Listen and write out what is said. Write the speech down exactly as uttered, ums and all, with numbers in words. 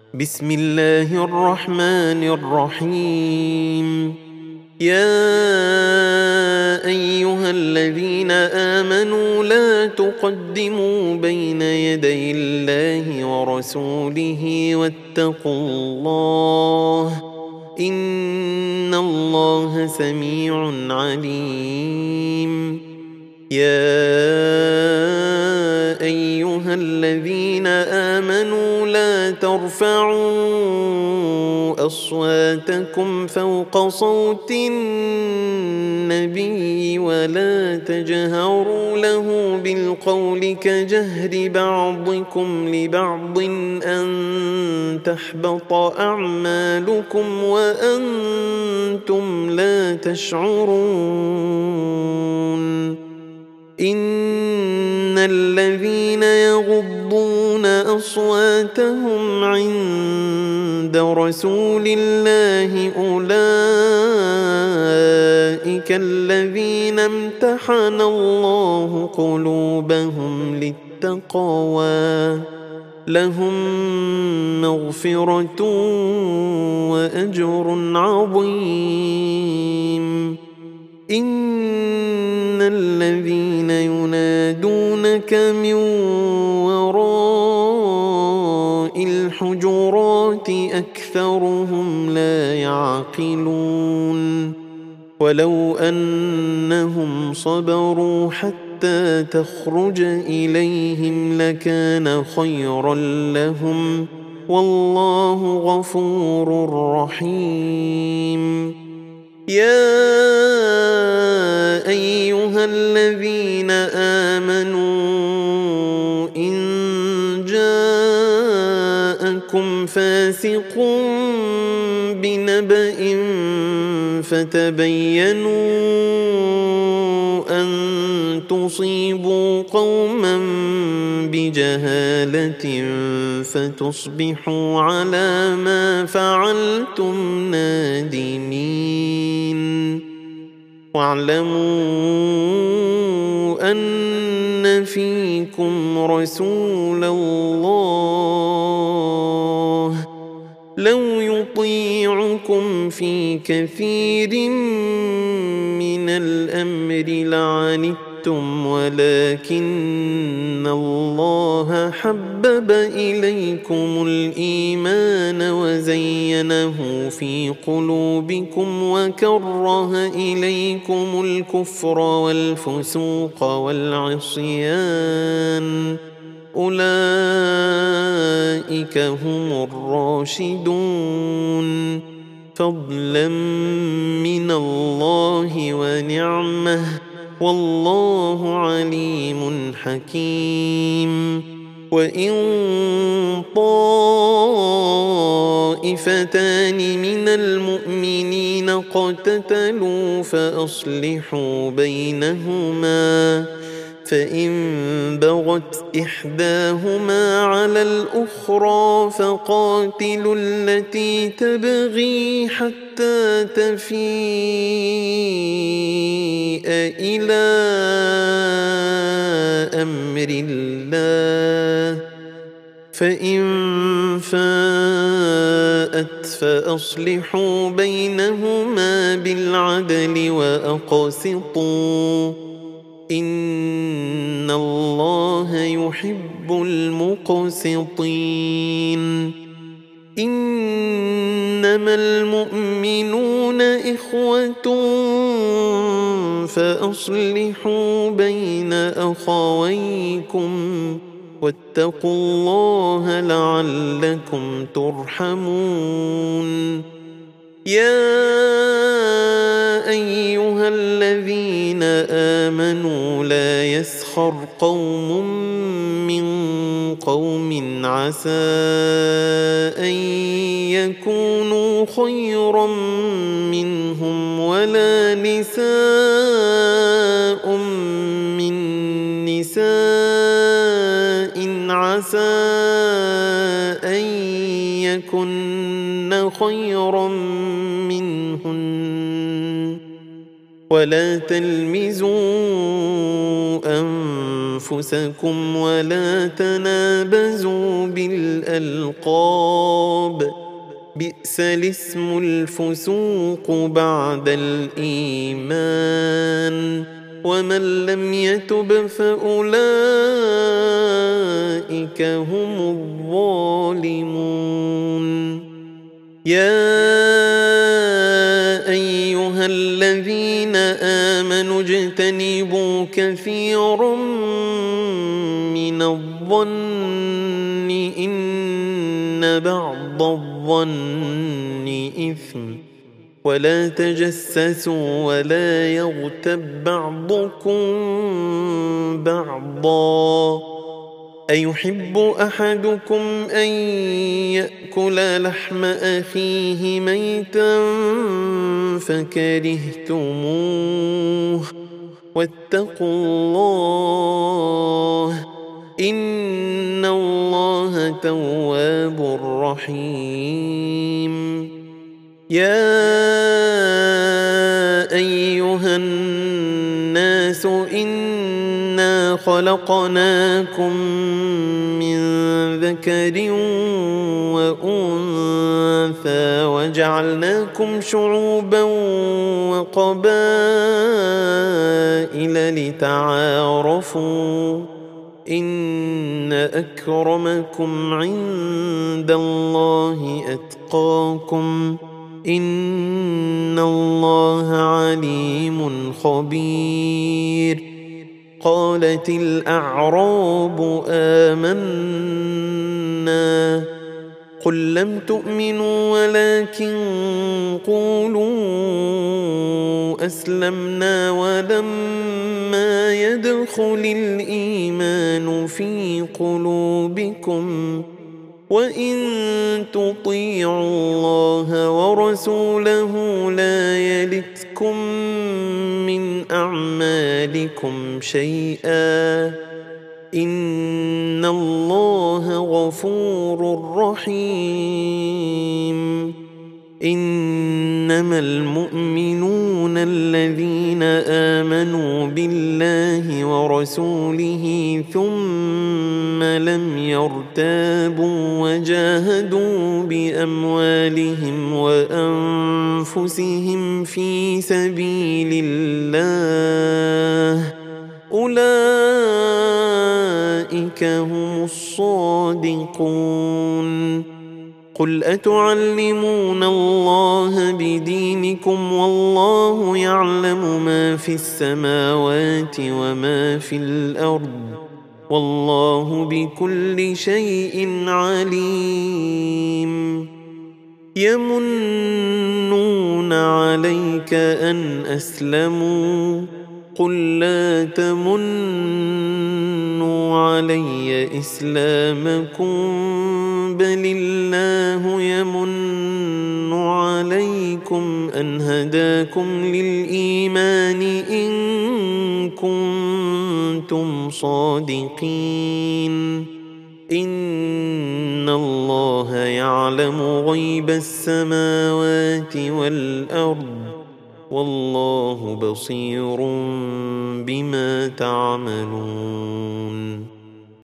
بسم الله الرحمن الرحيم. يا أيها الذين آمنوا لا تقدموا بين يدي الله ورسوله واتقوا الله إن الله سميع عليم. يا أيها الذين آمنوا لا ترفعوا أصواتكم فوق صوت النبي ولا تجهروا له بالقول كجهر بعضكم لبعض أن تحبط أعمالكم وأنتم لا تشعرون. إن الذين يغضون أصواتهم عند رسول الله أولئك الذين امتحن الله قلوبهم للتقوى لهم مغفرة وأجر عظيم. إن الذين ينادونك من وراء الحجرات أكثرهم لا يعقلون. ولو أنهم صبروا حتى تخرج إليهم لكان خيرا لهم والله غفور رحيم. يا أيها الذين آمنوا إن جاءكم فاسق بنبأ فتبينوا أن تصيبوا قوما بجهالة فتصبحوا على ما فعلتم نادمين. واعلموا أن فيكم رسول الله لو يطيعكم في كثير من الأمر لعنتم ولكن الله حبب إليكم الإيمان وزينه في قلوبكم وكره إليكم الكفر والفسوق والعصيان أولئك هم الراشدون فضلا من الله ونعمه والله عليم حكيم. وإن طائفتان من المؤمنين اقتتلوا فأصلحوا بينهما فإن بغت إحداهما على الأخرى فقاتلوا التي تبغي حتى تفيء إلى أمر الله فإن فاءت فأصلحوا بينهما بالعدل وأقسطوا إن الله يحب المقسطين. إنما المؤمنون إخوة فأصلحوا بين أخويكم واتقوا الله لعلكم ترحمون. يا أيها الذين آمنوا لا يسخر قوم من قوم عسى أن يكونوا خيرا منهم ولا نساء من نساء عسى أن يكن خيرا منهن ولا تلمزوا أنفسكم أنفسكم ولا تنابزوا بالألقاب بئس الاسم الفسوق بعد الإيمان ومن لم يتب فأولئك هم الظالمون. يا أيها الذين آمنوا اجتنبوا كثيرا من الظن إن بعض الظن إثم ولا تجسسوا ولا يغتب بعضكم بعضا أيحب أحدكم أن يأكل لحم أخيه ميتا فكرهتموه واتقوا الله إن الله تواب رحيم. يا أيها الناس إنا خلقناكم من ذكر وأنثى وجعلناكم شعوبا وقبائل لتعارفوا إن أكرمكم عند الله أتقاكم إن الله عليم خبير. قالت الأعراب آمنا قل لم تؤمنوا ولكن قولوا أسلمنا ولما يدخل الإيمان في قلوبكم وإن تطيعوا الله ورسوله لا يلتكم من أعمالكم شيئا إن الله غفور رحيم. إنما المؤمنون الذين آمنوا بالله ورسوله ثم لم يرتابوا وجاهدوا بأموالهم وأنفسهم في سبيل الله أولئك هم الصادقون. قل أتعلمون الله بدينكم والله يعلم ما في السماوات وما في الأرض والله بكل شيء عليم. يمنون عليك أن أسلموا قل لا تمنوا علي إسلامكم بل الله يمن عليكم أن هداكم للإيمان إن كنتم صادقين. إن الله يعلم غيب السماوات والأرض والله بصير بما تعملون.